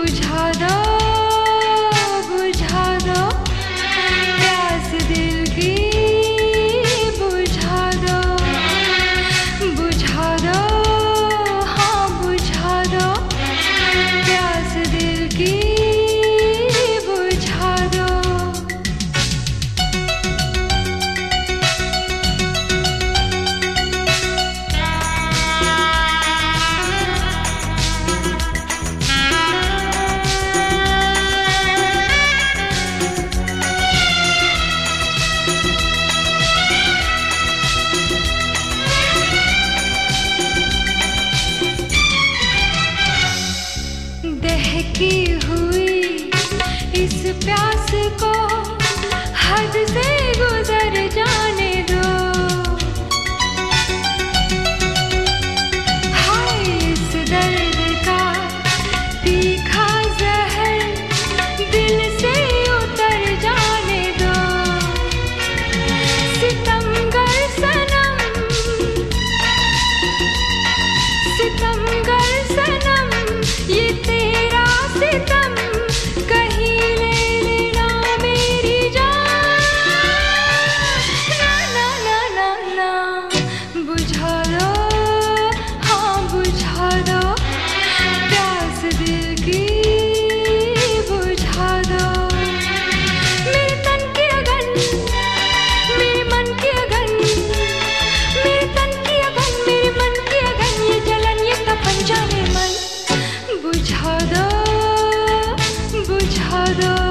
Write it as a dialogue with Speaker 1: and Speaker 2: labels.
Speaker 1: बुझा दो प्यास दिल की, बुझा दो हाँ बुझा दो प्यास दिल की, बुझा दो। दहकी हुई इस प्यास को हद से गुजर जाने दो। हाय इस दर्द का तीखा जहर दिल से उतर जाने दो। सितमगर सनम, सितमगर सनम, ये तेरा सितम कहीं ले लेना मेरी जान। ना ना ना ना ना, बुझा दो हाँ बुझा दो प्यास दिल की, बुझा दो। मेरे तन की अगन, मेरे मन की अगन, मेरे तन की अगन, मेरे मन की अगन, ये जलन ये तपन जाने मन। बुझा दो